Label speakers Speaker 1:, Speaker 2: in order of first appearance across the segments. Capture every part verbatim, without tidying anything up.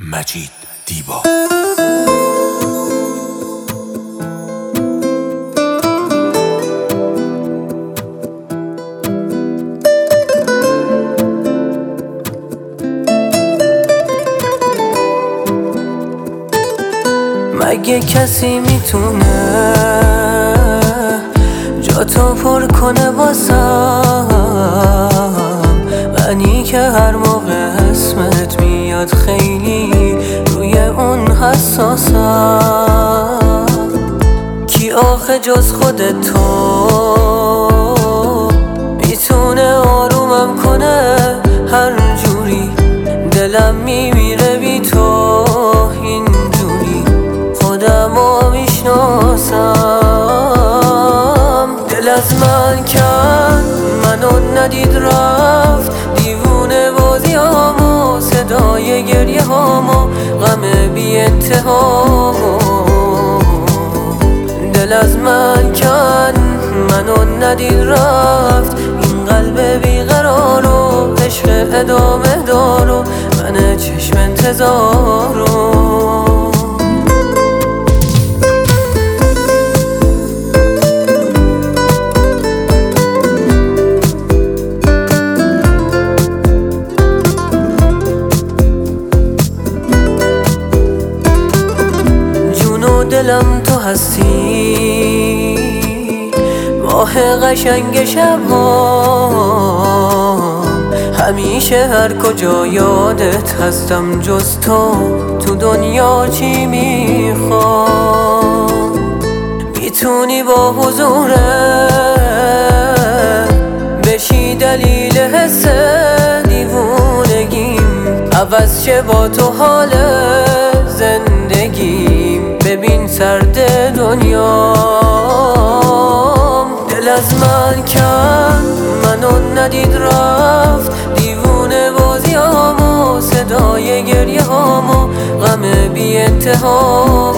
Speaker 1: مجید دیبا.
Speaker 2: مگه کسی میتونه جا تو پر کنه واسم؟ منی که هر موقع اسمت میاد خیلی روی اون حساسم. کی آخه جز خودت تو میتونه آرومم کنه؟ هر جوری دلم میمیره بی تو، اینجوری خودمو میشناسم. دل از من کن، منو ندید رفت، دیوونه بازی هامو، صدای گریه هامو، غم بی انتها. دل از من کن، منو ندید رفت، این قلب بیقرارو، عشق ادامه دارو، من چشم انتظارو. دلم تو هستی، ماه قشنگ شب‌هام، همیشه هر کجا یادت هستم. جز تو تو دنیا چی میخوام؟ میتونی با حضورت بشی دلیل حس دیوونگیم، عوض شه با تو حال زندگیم. ببین سرد دنیام، دل از من کن، منو ندید رفت، دیوونه بازی هامو، صدای گریه هامو، غم بی انتها.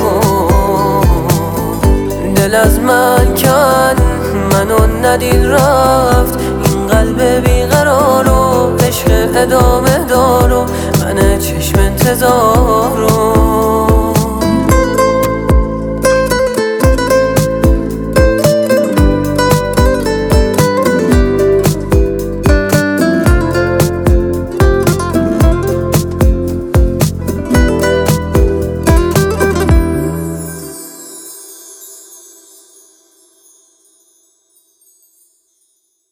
Speaker 2: دل از من کن، منو ندید رفت، این قلب بیقرارو، عشق ادامه دارو، من چشم انتظارو.